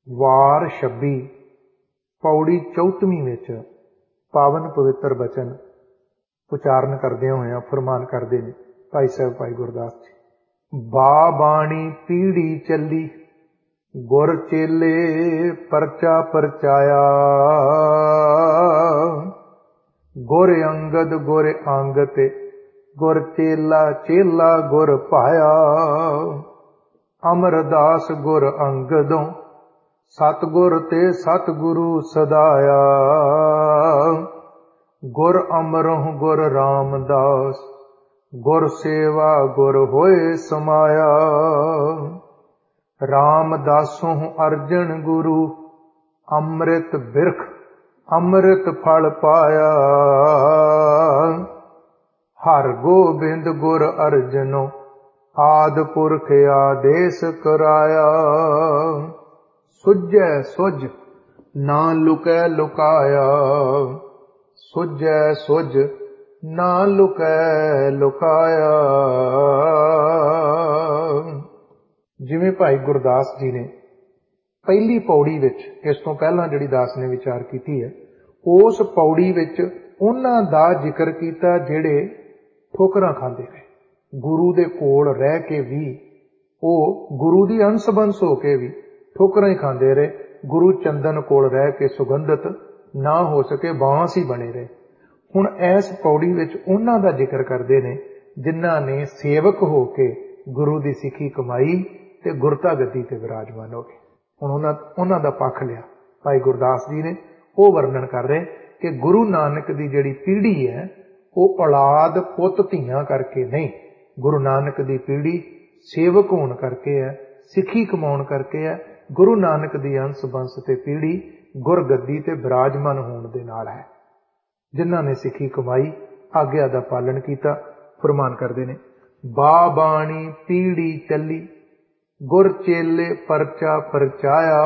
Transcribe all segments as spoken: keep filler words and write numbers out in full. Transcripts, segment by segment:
वार छब्बी पौड़ी चौथवीं विच पावन पवित्र बचन उचारण करदे होए फरमान करते हैं भाई साहब भाई गुरदास जी। बा बाणी पीढ़ी चली गुर चेले परचा परचाया, गुर अंगद गुर अंगत गुर चेला चेला गुर पाया। अमरदास गुर अंगदों सतगुर ते सतगुरु सदाया, गुर अमरों गुर रामदास गुर सेवा गुर होए समाया। रामदासों अर्जन गुरु अमृत बिरख अमृत फल पाया। हर गोबिंद गुर अर्जनो आद पुरख आदेश कराया। सुझै सुझ ना लुकै लुकाया, सुझै सुझ ना लुकै लुकाया। जिवें भाई गुरदास जी ने पहली पौड़ी विच इस तो पहला जिहड़ी दास ने विचार कीती है, उस पौड़ी विच उन्हां दा जिक्र कीता जिहड़े ठोकरां खांदे ने, गुरु दे कोल रह के भी वो गुरु दी अंश बंस हो के भी ठोकरां ही खांदे रहे। गुरु चंदन कोल रह के सुगंधित ना हो सके बांस ही बने रहे। हुण इस पौड़ी विच उन्हां दा जिक्र करदे ने जिन्हां ने सेवक हो के गुरु दी सिੱਖੀ कमाई ते गुरता गद्दी ते विराजमान हो गए। हुण उन्हां उन्हां दा पक्ष लिया भाई गुरदास जी ने, वो वर्णन कर रहे कि गुरु नानक दी जिहड़ी पीढ़ी है वो औलाद पुत धीआं करके नहीं, गुरु नानक दी पीढ़ी सेवक होण करके है, सिੱਖੀ कमाउण करके है। गुरु नानक दी अंश बंस ते पीढ़ी गुर गद्दी ते विराजमान होण दे नाल है। जिन्हां ने सिੱਖੀ कमाई आग्या दा पालन कीता, फरमान करदे ने बा बाणी पीढ़ी चली गुर चेले परचा परचाया।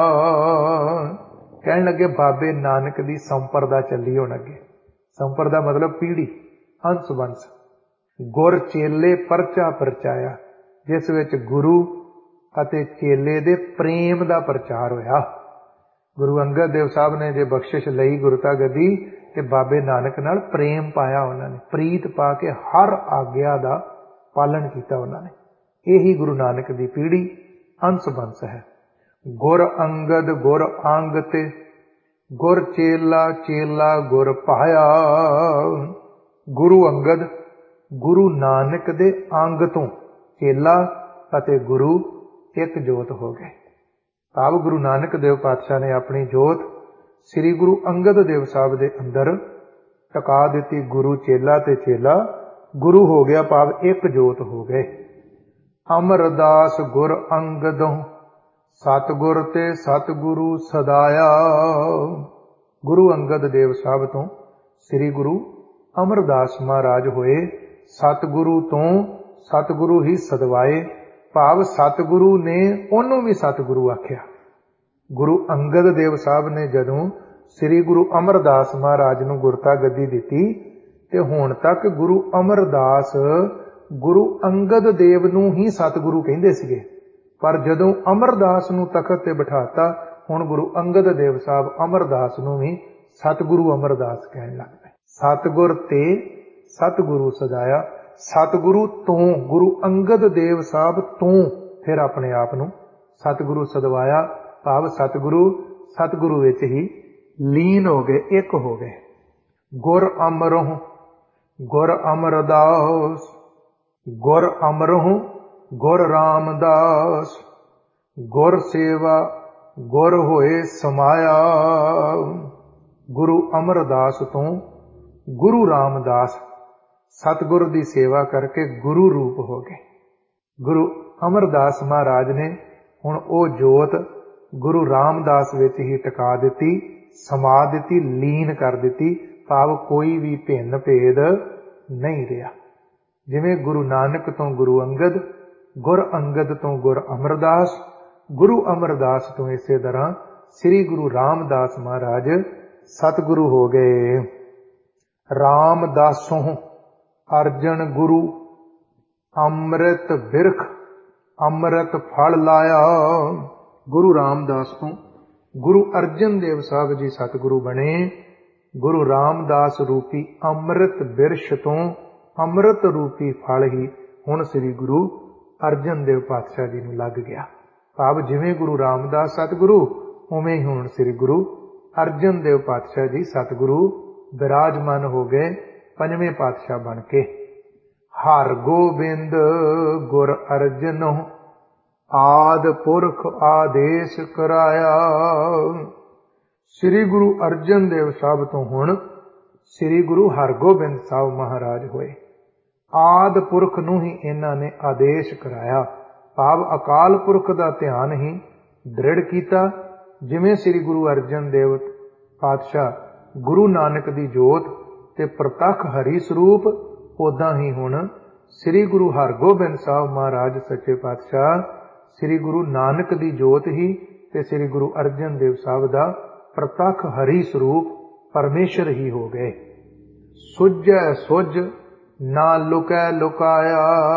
कहण लगे बाबे नानक दी संपरदा चली होण अगे। संपरदा मतलब पीढ़ी अंश बंस। गुर चेले परचा परचाया, जिस विच गुरु अते चेले दे प्रेम दा प्रचार होया। गुरु अंगद देव साहब ने जे बख्शिश लई गुरता गद्दी ते बाबे नानक नाल प्रेम पाया, उन्होंने प्रीत पा के हर आग्या दा पालन किया। उन्होंने यही गुरु नानक दी पीढ़ी अंश बंस है। गुर अंगद गुर आंगत गुर चेला चेला गुर पाया। गुरु अंगद गुरु नानक दे अंग तो चेला अते गुरु एक जोत हो गए। भाव गुरु नानक देव पातशाह ने अपनी जोत श्री गुरु अंगद देव साहब दे अंदर टका दी। गुरु चेला ते चेला गुरु हो गया, भाव एक जोत हो गए। अमरदास गुर अंगदों सतगुर ते सतगुरु सदाया। गुरु अंगद देव साहब तो श्री गुरु अमरदास महाराज होए, सतगुरु तो सतगुरु ही सदवाए। भाव सतगुरु ने उन्होंने भी सतगुरु आख्या। गुरु अंगद देव साहब ने जदों श्री गुरु अमरदास महाराज नूं गुरता गद्दी दिती ते हुण तक गुरु अमरदास गुरु अंगद देव नूं ही सतगुरु कहिंदे सीगे, पर जदों अमरदास नूं तखत ते बिठाता हुण गुरु अंगद देव साहब अमरदास नूं भी सतगुरु अमरदास कहण लग पए। सतगुर ते सतगुरु सदाया। सतगुरु तो गुरु अंगद देव साहब तो फिर अपने आप नूं सतगुरु सदवाया। भाव सतगुरु सतगुरु विच ही लीन हो गए, एक हो गए। गुर अमरों गुर अमरदास गुर अमरों गुर रामदास गुर सेवा गुर होए समाया। गुरु अमरदास तो गुरु रामदास सतगुरु की सेवा करके गुरु रूप हो गए। गुरु अमरदास महाराज ने हुण ओ जोत गुरु रामदास विच ही टका दिती, समा दिती, लीन कर दिती। भाव कोई भी भिन्न भेद नहीं रहा। जिवें गुरु नानक तो गुरु अंगद, गुर अंगद तो गुर अमरदास, गुरु अमरदास तो इसे तरह श्री गुरु रामदास महाराज सतगुरु हो गए। रामदासों अर्जन गुरु अमृत बिरख अमृत फल लाया। गुरु रामदास तो गुरु अर्जन देव साहब जी सतगुरु बने। गुरु रामदास रूपी अमृत बिरछ तो अमृत रूपी फल ही हुण श्री गुरु अर्जन देव पातशाह जी नूं लग गया। भाव जिवें गुरु रामदास सतगुरु उवें ही हुण श्री गुरु अर्जन देव पातशाह जी सतगुरु विराजमान हो गए पंजवें पातशाह बन के। हर गोबिंद गुर अर्जनो आद पुरख आदेश कराया। श्री गुरु अर्जन देव साहब तो हुण श्री गुरु हरगोबिंद साहब महाराज होए। आद पुरख नूं ही इन्हां ने आदेश कराया। भाव अकाल पुरख दा ध्यान ही दृढ़ कीता। जिवें श्री गुरु अर्जन देव पातशाह गुरु नानक दी जोत ते प्रतख हरि स्वरूप, उदां ही हुण श्री गुरु हरगोबिंद साहब महाराज सच्चे पातशाह श्री गुरु नानक दी जोत ही ते श्री गुरु अर्जन देव साहब दा प्रतख हरि स्वरूप परमेश्वर ही हो गए। सुझै सुझ ना लुकै लुकाया।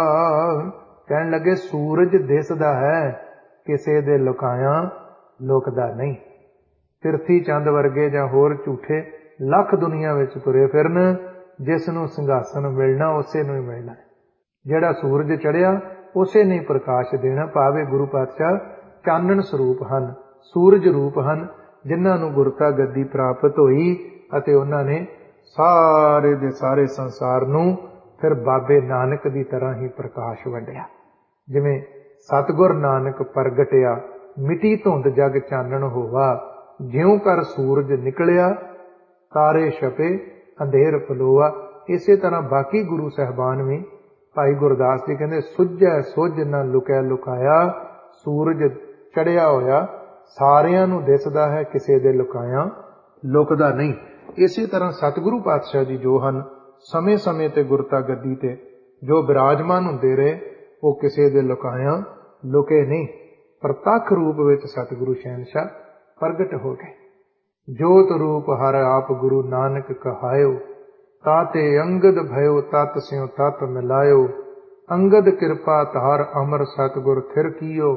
कहन लगे सूरज दिसदा है किसे दे लुकाया लुकदा नहीं। तिरथी चंद वर्गे जां होर झूठे लख दुनिया विच तुरे फिरन, जिस नूं संघासन मिलना उसे नूं ही मिलना। जिहड़ा सूरज चढ़िया उसे नहीं प्रकाश देना। भावे गुरु पातशाह चानण स्वरूप हन, सूरज रूप हन, जिन्हां नूं गुरता गद्दी प्राप्त होई अते उन्हां ने सारे दे सारे संसार नूं फिर बाबे नानक दी तरह ही प्रकाश वंडिया। जिवें सतगुर नानक प्रगटिया मिटी धुंध जग चानण होवा। ज्यों कर सूरज निकलिया तारे छपे अंधेर पलोआ। इसे तरह बाकी गुरु साहबान भी भाई गुरदास जी कहते सुझै सुझ न लुकै लुकाया। सूरज चढ़िया होया सारियां नूं दिसदा है, किसे दे लुकाया लुकदा नहीं। इसे तरह सतगुरु पातशाह जी जो हन समय समय ते गुरता गद्दी ते जो विराजमान हुंदे रहे, वो किसे दे लुकाया लुके नहीं। प्रतख रूप विच सतगुरु शहनशाह प्रगट हो गए। जोत रूप हर आप गुरु नानक कहायो। ताते अंगद भयो तत स्यों तत मिलायो। अंगद कृपा तार अमर सतगुर थिर कियो।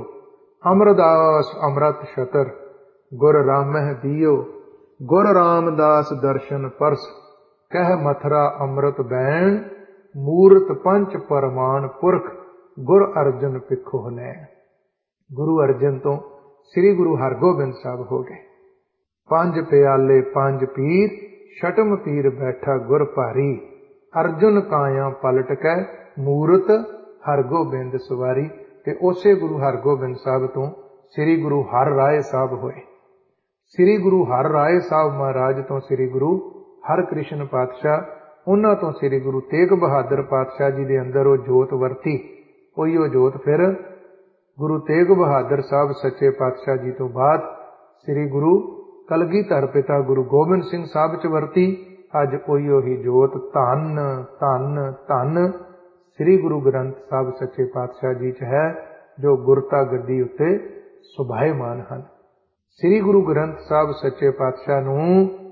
अमरदास अमृत छतर गुर रामह दियो। गुर रामदास दर्शन परस कह मथुरा अमृत बैण। मूरत पंच परमान पुरख गुर अर्जन पिखो लैन। गुरु अर्जन तो श्री गुरु हरगोबिंद साहब हो गए। पंज प्याले पंज पीर छटम पीर बैठा गुर भारी। अर्जुन काया पलट कै मूरत हरगोबिंद सवारी। ते उसे गुरु हरगोबिंद साहब तो श्री गुरु हर राय साहब होए। श्री गुरु हर राय साहब महाराज तो श्री गुरु हर कृष्ण पातशाह, उन्हां तो श्री गुरु तेग बहादुर पातशाह जी दे अंदर वो जोत वरती। उही वो जोत फिर गुरु तेग बहादुर साहब सच्चे पातशाह जी तो बाद श्री गुरु कलगीधर पिता गुरु गोबिंद सिंह साहब च वरती। अज उही उही जोत धन धन धन श्री गुरु ग्रंथ साहब सच्चे पातशाह जी च है, जो गुरता गद्दी उत्ते सुभाएमान हन। श्री गुरु ग्रंथ साहब सच्चे पातशाह नूं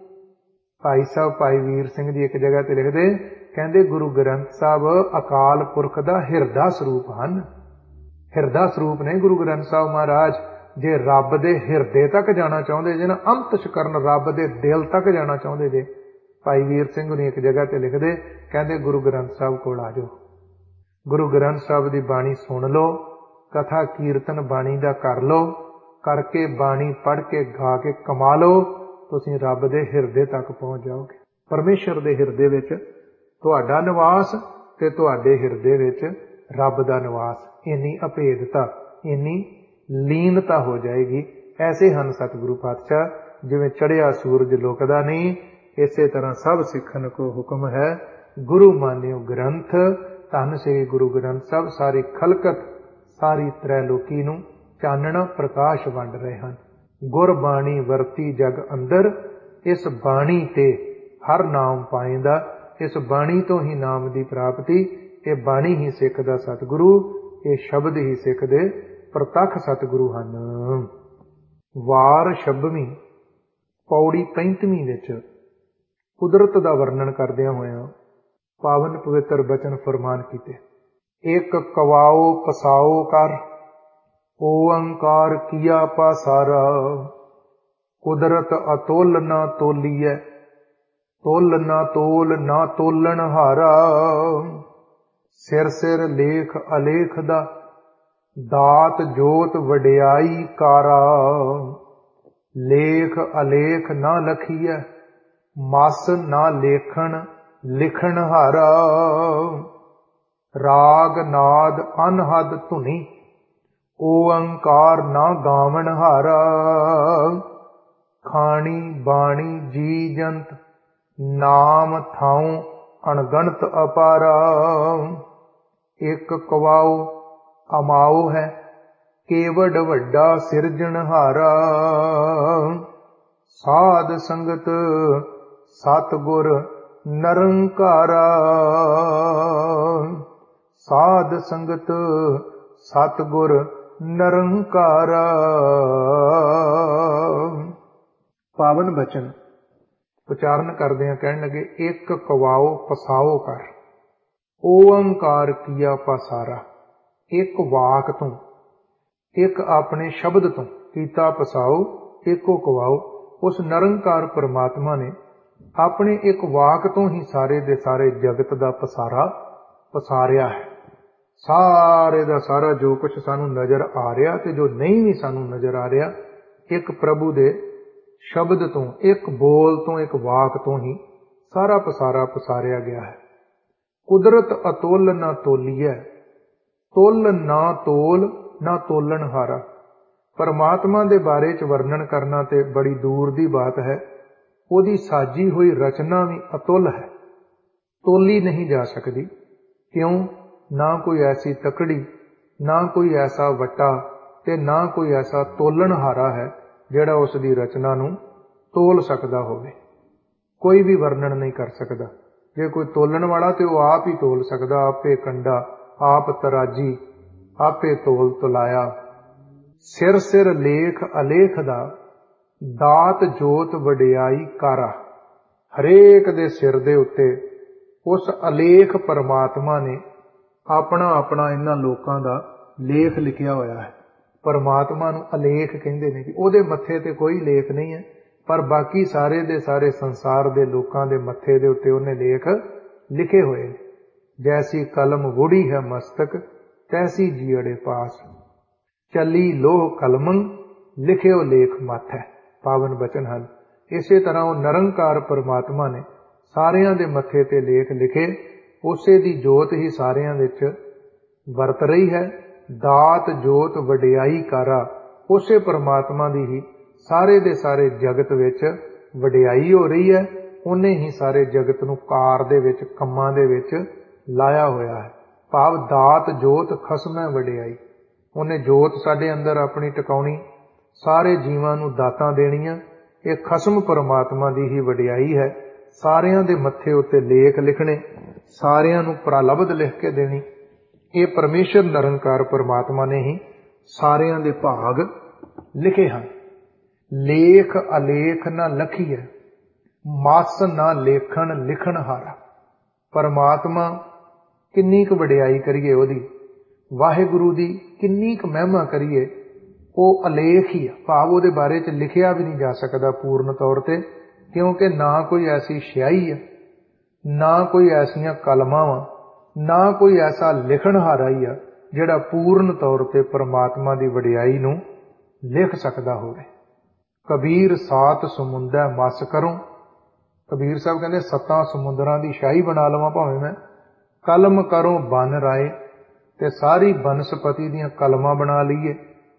भाई साहब भाई वीर सिंह जी एक जगह ते लिखदे, कहंदे गुरु ग्रंथ साहब अकाल पुरख दा हिरदा स्वरूप हन। हिरदा स्वरूप ने गुरु ग्रंथ साहब महाराज। जे रब दे हिरदे तक जाना चाहुंदे जे ना, अंतश करन रब दे दिल तक जाना चाहुंदे जे, भाई वीर सिंह ने एक जगह ते लिखदे, कहंदे गुरु ग्रंथ साहब कोल आ जाओ। गुरु ग्रंथ साहब दी बाणी सुन लो, कथा कीर्तन बाणी दा कर लो, करके बाणी पढ़ के गा के कमा लो, तुसीं रब दे हिरदे तक पहुंच जाओगे। परमेश्वर दे हिरदे विच तुहाडा निवास ते तुहाडे हिरदे विच रब दा निवास। इन्नी अभेदता, इन्नी लीनता हो जाएगी। ऐसे हन सतगुरु पातशाह। जिवें चढ़िया सूरज लुकदा नहीं, इसे तरह सब सिखन को हुक्म है गुरु मानियो ग्रंथ। धन श्री गुरु ग्रंथ साहब सारी खलकत सारी त्रैलोकी नूं चानना प्रकाश वंड रहे हैं। गुर बाणी वरती जग अंदर, इस बाणी ते हर नाम पाइंदा। इस बाणी तो ही नाम दी प्राप्ति। ये बाणी ही सिख दा सतगुरु, ये शब्द ही सिख दे प्रतख सतगुरु हन। वार छब्बवीं पौड़ी पैंतवीं विच कुदरत दा वर्णन करदियां होइयां पावन पवित्र बचन फरमान कीते। एक कवाओ पसाओ कर ओंकार किया पासारा। ਕੁਦਰਤ ਅਤੁੱਲ ਨਾ ਤੋਲੀਐ, ਤੁਲ ਨਾ ਤੋਲ ਨਾ ਤੋਲਣ ਹਾਰਾ। ਸਿਰ ਸਿਰ ਲੇਖ ਅਲੇਖ ਦਾ, ਦਾਤ ਜੋਤ ਵਡਿਆਈ ਕਾਰਾ। ਲੇਖ ਅਲੇਖ ਨਾ ਲਖੀਐ, ਮਸ ਨਾ ਲੇਖਣ ਲਿਖਣ ਹਾਰਾ। ਰਾਗ ਨਾਦ ਅਨਹਦ ਧੁਨੀ, ਓਅੰਕਾਰ ਨਾ ਗਾਵਣ ਹਾਰਾ। ਖਾਣੀ ਬਾਣੀ ਜੀ ਜੰਤ, ਨਾਮ ਥਾਉ ਅਣਗਣਤ ਅਪਾਰਾ। ਇੱਕ ਕਵਾਉ ਅਮਾਉ ਹੈ, ਕੇਵਡ ਵੱਡਾ ਸਿਰਜਣਹਾਰਾ। ਸਾਧ ਸੰਗਤ ਸਤਿਗੁਰ ਨਿਰੰਕਾਰਾ। ਸਾਧ ਸੰਗਤ ਸਤਿਗੁਰ ਨਿਰੰਕਾਰਾ। ਪਾਵਨ ਬਚਨ ਉਚਾਰਨ ਕਰਦਿਆਂ ਕਹਿਣ ਲੱਗੇ, ਇੱਕ ਕਵਾਓ ਪਸਾਓ ਕਰ, ਓਅੰਕਾਰ ਕੀਆ ਪਸਾਰਾ। ਇੱਕ ਵਾਕ ਤੋਂ, ਇੱਕ ਆਪਣੇ ਸ਼ਬਦ ਤੋਂ ਕੀਤਾ ਪਸਾਓ, ਇੱਕੋ ਕਵਾਓ। ਉਸ ਨਿਰੰਕਾਰ ਪਰਮਾਤਮਾ ਨੇ ਆਪਣੇ ਇੱਕ ਵਾਕ ਤੋਂ ਹੀ ਸਾਰੇ ਦੇ ਸਾਰੇ ਜਗਤ ਦਾ ਪਸਾਰਾ ਪਸਾਰਿਆ ਹੈ। ਸਾਰੇ ਦਾ ਸਾਰਾ ਜੋ ਕੁਝ ਸਾਨੂੰ ਨਜ਼ਰ ਆ ਰਿਹਾ ਤੇ ਜੋ ਨਹੀਂ ਵੀ ਸਾਨੂੰ ਨਜ਼ਰ ਆ ਰਿਹਾ, ਇੱਕ ਪ੍ਰਭੂ ਦੇ ਸ਼ਬਦ ਤੋਂ, ਇੱਕ ਬੋਲ ਤੋਂ, ਇੱਕ ਵਾਕ ਤੋਂ ਹੀ ਸਾਰਾ ਪਸਾਰਾ ਪਸਾਰਿਆ ਗਿਆ ਹੈ। ਕੁਦਰਤ ਅਤੁੱਲ ਨਾ ਤੋਲੀਐ, ਤੁਲ ਨਾ ਤੋਲ ਨਾ ਤੋਲਣ ਹਾਰਾ। ਪਰਮਾਤਮਾ ਦੇ ਬਾਰੇ ਚ ਵਰਣਨ ਕਰਨਾ ਤੇ ਬੜੀ ਦੂਰ ਦੀ ਬਾਤ ਹੈ। ਉਹਦੀ ਸਾਜੀ ਹੋਈ ਰਚਨਾ ਵੀ ਅਤੁੱਲ ਹੈ, ਤੋਲੀ ਨਹੀਂ ਜਾ ਸਕਦੀ। ਕਿਉਂ? ਨਾ ਕੋਈ ਐਸੀ ਤਕੜੀ, ਨਾ ਕੋਈ ਐਸਾ ਵੱਟਾ ਤੇ ਨਾ ਕੋਈ ਐਸਾ ਤੋਲਣਹਾਰਾ ਹੈ ਜਿਹੜਾ ਉਸ ਦੀ ਰਚਨਾ ਨੂੰ ਤੋਲ ਸਕਦਾ ਹੋਵੇ। ਕੋਈ ਵੀ ਵਰਣਨ ਨਹੀਂ ਕਰ ਸਕਦਾ। ਜੇ ਕੋਈ ਤੋਲਣ ਵਾਲਾ ਤੇ ਉਹ ਆਪ ਹੀ ਤੋਲ ਸਕਦਾ। ਆਪੇ ਕੰਡਾ, ਆਪ ਤਰਾਜੀ, ਆਪੇ ਤੋਲ ਤੁਲਾਇਆ। ਸਿਰ ਸਿਰ ਲੇਖ ਅਲੇਖ ਦਾ, ਦਾਤ ਜੋਤ ਵਡਿਆਈ ਕਾਰਾ। ਹਰੇਕ ਦੇ ਸਿਰ ਦੇ ਉੱਤੇ ਉਸ ਅਲੇਖ ਪਰਮਾਤਮਾ ਨੇ ਆਪਣਾ ਆਪਣਾ ਇਹਨਾਂ ਲੋਕਾਂ ਦਾ ਲੇਖ ਲਿਖਿਆ ਹੋਇਆ ਹੈ। ਪਰਮਾਤਮਾ ਨੂੰ ਅਲੇਖ ਕਹਿੰਦੇ ਨੇ ਕਿ ਉਹਦੇ ਮੱਥੇ ਤੇ ਕੋਈ ਲੇਖ ਨਹੀਂ ਹੈ, ਪਰ ਬਾਕੀ ਸਾਰੇ ਦੇ ਸਾਰੇ ਸੰਸਾਰ ਦੇ ਲੋਕਾਂ ਦੇ ਮੱਥੇ ਦੇ ਉੱਤੇ ਉਹਨੇ ਲੇਖ ਲਿਖੇ ਹੋਏ ਨੇ। ਜੈਸੀ ਕਲਮ ਵੁੜੀ ਹੈ ਮਸਤਕ, ਤੈਸੀ ਜੀਅੜੇ ਪਾਸ। ਚੱਲੀ ਲੋਹ ਕਲਮੰ, ਲਿਖਿਓ ਲੇਖ ਮੱਥ ਹੈ। ਪਾਵਨ ਬਚਨ ਹਨ। ਇਸੇ ਤਰ੍ਹਾਂ ਉਹ ਨਿਰੰਕਾਰ ਪਰਮਾਤਮਾ ਨੇ ਸਾਰਿਆਂ ਦੇ ਮੱਥੇ ਤੇ ਲੇਖ ਲਿਖੇ। ਉਸੇ ਦੀ ਜੋਤ ਹੀ ਸਾਰਿਆਂ ਵਿੱਚ ਵਰਤ ਰਹੀ ਹੈ। ਦਾਤ ਜੋਤ ਵਡਿਆਈ ਕਾਰਾ। ਉਸੇ ਪਰਮਾਤਮਾ ਦੀ ਹੀ ਸਾਰੇ ਦੇ ਸਾਰੇ ਜਗਤ ਵਿੱਚ ਵਡਿਆਈ ਹੋ ਰਹੀ ਹੈ। ਉਹਨੇ ਹੀ ਸਾਰੇ ਜਗਤ ਨੂੰ ਕਾਰ ਦੇ ਵਿੱਚ, ਕੰਮਾਂ ਦੇ ਵਿੱਚ ਲਾਇਆ ਹੋਇਆ ਹੈ। ਭਾਵ ਦਾਤ ਜੋਤ ਖਸਮੈ ਵਡਿਆਈ। ਉਹਨੇ ਜੋਤ ਸਾਡੇ ਅੰਦਰ ਆਪਣੀ ਟਿਕਾਉਣੀ, ਸਾਰੇ ਜੀਵਾਂ ਨੂੰ ਦਾਤਾਂ ਦੇਣੀਆਂ। ਇਹ ਖਸਮ ਪਰਮਾਤਮਾ ਦੀ ਹੀ ਵਡਿਆਈ ਹੈ। ਸਾਰਿਆਂ ਦੇ ਮੱਥੇ ਉੱਤੇ ਲੇਖ ਲਿਖਣੇ, ਸਾਰਿਆਂ ਨੂੰ ਪ੍ਰਲਬਧ ਲਿਖ ਕੇ ਦੇਣੀ। ਇਹ ਪਰਮੇਸ਼ਰ ਨਿਰੰਕਾਰ ਪਰਮਾਤਮਾ ਨੇ ਹੀ ਸਾਰਿਆਂ ਦੇ ਭਾਗ ਲਿਖੇ ਹਨ। ਲੇਖ ਅਲੇਖ ਨਾ ਲਖੀਐ, ਮਸ ਨਾ ਲੇਖਣ ਲਿਖਣ ਹਾਰਾ। ਪਰਮਾਤਮਾ ਕਿੰਨੀ ਕੁ ਵਡਿਆਈ ਕਰੀਏ ਉਹਦੀ, ਵਾਹਿਗੁਰੂ ਦੀ ਕਿੰਨੀ ਕੁ ਮਹਿਮਾ ਕਰੀਏ। ਉਹ ਅਲੇਖ ਹੀ ਆ, ਭਾਵ ਉਹਦੇ ਬਾਰੇ ਚ ਲਿਖਿਆ ਵੀ ਨਹੀਂ ਜਾ ਸਕਦਾ ਪੂਰਨ ਤੌਰ ਤੇ। ਕਿਉਂਕਿ ਨਾ ਕੋਈ ਐਸੀ ਸਿਆਹੀ ਆ, ਨਾ ਕੋਈ ਐਸੀਆਂ ਕਲਮਾਂ ਵਾ, ਨਾ ਕੋਈ ਐਸਾ ਲਿਖਣਹਾਰਾ ਹੀ ਆ ਜਿਹੜਾ ਪੂਰਨ ਤੌਰ ਤੇ ਪਰਮਾਤਮਾ ਦੀ ਵਡਿਆਈ ਨੂੰ ਲਿਖ ਸਕਦਾ ਹੋਵੇ। ਕਬੀਰ ਸਾਤ ਸਮੁੰਦਰ ਮਸ ਕਰੂੰ। ਕਬੀਰ ਸਾਹਿਬ ਕਹਿੰਦੇ ਸੱਤਾਂ ਸਮੁੰਦਰਾਂ ਦੀ ਸ਼ਾਹੀ ਬਣਾ ਲਵਾਂ ਭਾਵੇਂ ਮੈਂ। ਕਲਮ ਕਰੋ ਬਨ ਰਾਏ, ਤੇ ਸਾਰੀ ਬਨਸਪਤੀ ਦੀਆਂ ਕਲਮਾਂ ਬਣਾ ਲਈਏ।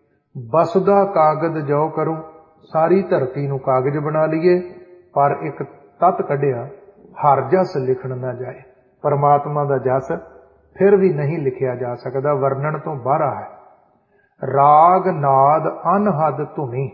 ਬਸਦਾ ਕਾਗਜ਼ ਜੋ ਕਰੂੰ, ਸਾਰੀ ਧਰਤੀ ਨੂੰ ਕਾਗਜ਼ ਬਣਾ ਲਈਏ। ਪਰ ਇੱਕ ਤੱਤ ਕੱਢਿਆ, ਹਰ ਜਸ ਲਿਖਣ ਨਾ ਜਾਏ। ਪਰਮਾਤਮਾ ਦਾ ਜਸ ਫਿਰ ਵੀ ਨਹੀਂ ਲਿਖਿਆ ਜਾ ਸਕਦਾ, ਵਰਣਨ ਤੋਂ ਬਾਹਰ ਹੈ। ਰਾਗ ਨਾਦ ਅਨਹਦ ਧੁਨੀ,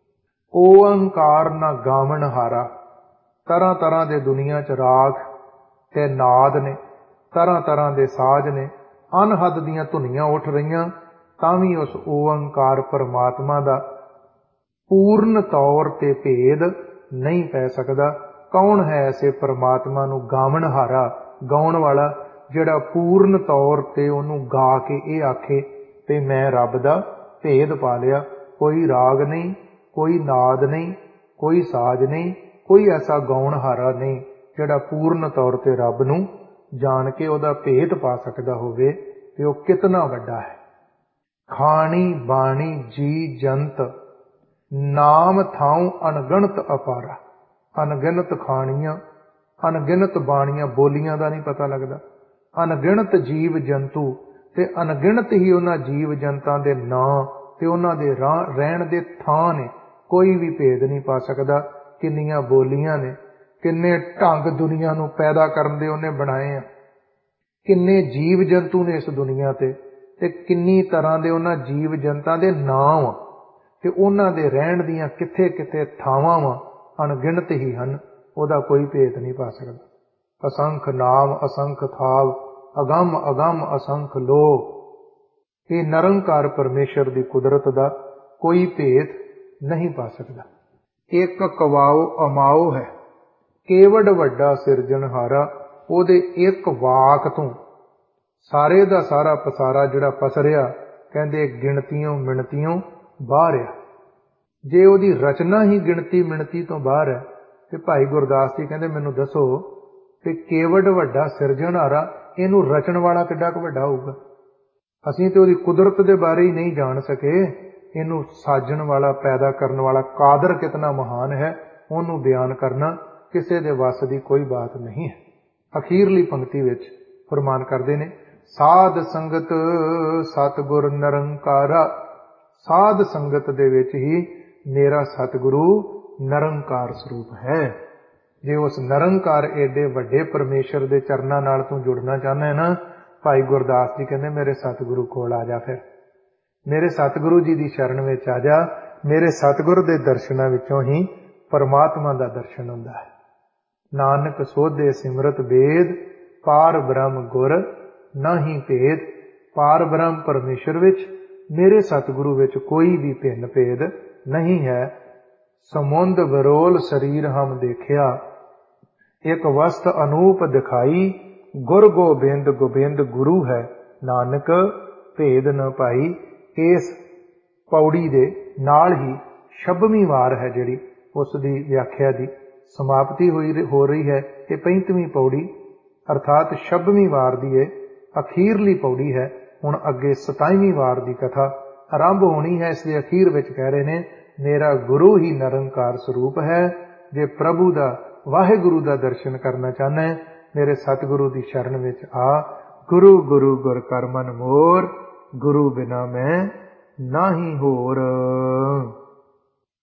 ਓਅੰਕਾਰ ਨਾ ਗਾਵਣ ਹਾਰਾ। ਤਰ੍ਹਾਂ ਤਰ੍ਹਾਂ ਦੇ ਦੁਨੀਆ 'ਚ ਰਾਗ ਤੇ ਨਾਦ ਨੇ, ਤਰ੍ਹਾਂ ਤਰ੍ਹਾਂ ਦੇ ਸਾਜ਼ ਨੇ, ਅਨਹਦ ਦੀਆਂ ਧੁਨੀਆਂ ਉੱਠ ਰਹੀਆਂ, ਤਾਂ ਵੀ ਉਸ ਓਅੰਕਾਰ ਪਰਮਾਤਮਾ ਦਾ ਪੂਰਨ ਤੌਰ ਤੇ ਭੇਦ ਨਹੀਂ ਪੈ ਸਕਦਾ। ਕੌਣ ਹੈ ਐਸੇ ਪਰਮਾਤਮਾ ਨੂੰ ਗਾਵਣ ਹਾਰਾ, ਗਾਉਣ ਵਾਲਾ, ਜਿਹੜਾ ਪੂਰਨ ਤੌਰ ਤੇ ਉਹਨੂੰ ਗਾ ਕੇ ਇਹ ਆਖੇ ਤੇ ਮੈਂ ਰੱਬ ਦਾ ਭੇਦ ਪਾ ਲਿਆ। ਕੋਈ ਰਾਗ ਨਹੀਂ, ਕੋਈ ਨਾਦ ਨਹੀਂ, कोई साज नहीं, कोई ऐसा गाउणहारा नहीं जिहड़ा पूर्ण तौर ते रब नूं जान के उहदा भेत पा सकदा होवे ते ओह कितना वड्डा है। खाणी बाणी जी जंत नाम थाऊं अनगिणत अपारा। अनगिनत खाणियां, अनगिनत बाणियां, बोलियां दा नहीं पता लगदा। अनगिणत जीव जंतु ते अनगिणत ही उन्हां जीव जंतां दे नां ते उन्हां दे रहण दे थां ने, कोई भी भेद नहीं पा सकदा। किन्नियां बोलियां ने, किन्ने ढंग दुनिया नूं पैदा करन दे उन्हें बनाए आ, किन्ने जीव जंतु ने इस दुनिया ते ते किन्नी तरह दे उन्हां जीव जंतां दे नां वा ते उन्हां दे रहण दीयां किथे किथे थावां वा, अणगिणत ही हन, उहदा कोई भेद नहीं पा सकदा। असंख नाम असंख थाव, अगम अगम असंख लो। ये निरंकार परमेश्वर दी कुदरत दा कोई भेद नहीं पा सकदा। एक कवाओ अमाओ है, केवड़ वड्डा सिरजनहारा। ओहदे एक वाक तो सारे दा सारा पसारा जिहड़ा पसरिया, कहंदे गिणतियों मिणतियों बाहर आ। जे ओहदी रचना ही गिणती मिणती तो बाहर है ते भाई गुरदास जी कहंदे मैनूं दसो कि केवड़ वड्डा सिरजनहारा, इहनूं रचण वाला किड्डा क वड्डा होऊगा। असीं ते ओहदी कुदरत दे बारे ही नहीं जान सके, इहनूं साजण वाला, पैदा करन वाला कादर कितना महान है, उहनूं बयान करना किसी दे वस दी कोई बात नहीं है। अखीरली पंक्ति विच फरमान करदे ने, साध संगत सतगुर निरंकारा। साध संगत दे विच ही मेरा सतगुरु निरंकार स्वरूप है। जे उस निरंकार एडे वड्डे परमेश्वर दे चरनां नाल तूं जुड़ना चाहना है ना, भाई गुरदास जी कहंदे मेरे सतगुरु कोल आ जा, फिर मेरे सतगुरु जी दी शरण विच आ जा। मेरे सतगुर दे दर्शनां विचों ही परमात्मा दा दर्शन हुंदा है। नानक सोधे सिमरत बेद, पार ब्रह्म गुर नाहीं भेद। पार ब्रह्म परमेश्वर विच, मेरे सतगुरु विच कोई भी भिन्न भेद नहीं है। समुंद विरोल शरीर हम देखिया, एक वस्त अनूप दिखाई। गुर गोबिंद गोबिंद गुरु है, नानक भेद न पाई। इस पौड़ी दे नाल ही छब्बीवीं वार है जिहड़ी उस दी व्याख्या दी समाप्ति हुई हो रही है। ये पैंतीवीं पौड़ी अर्थात छब्बीवीं वार दी ये अखीरली पौड़ी है। हुण अगे सताईवीं वार दी कथा आरंभ होनी है। इस दे अखीर विच कह रहे ने, मेरा गुरु ही निरंकार स्वरूप है। जे प्रभु दा वाहिगुरु दा दर्शन करना चाहना है, मेरे सतगुरु दी शरण विच आ। गुरु गुरु गुर कर मन मोर, गुरु बिना मैं नाहीं होर।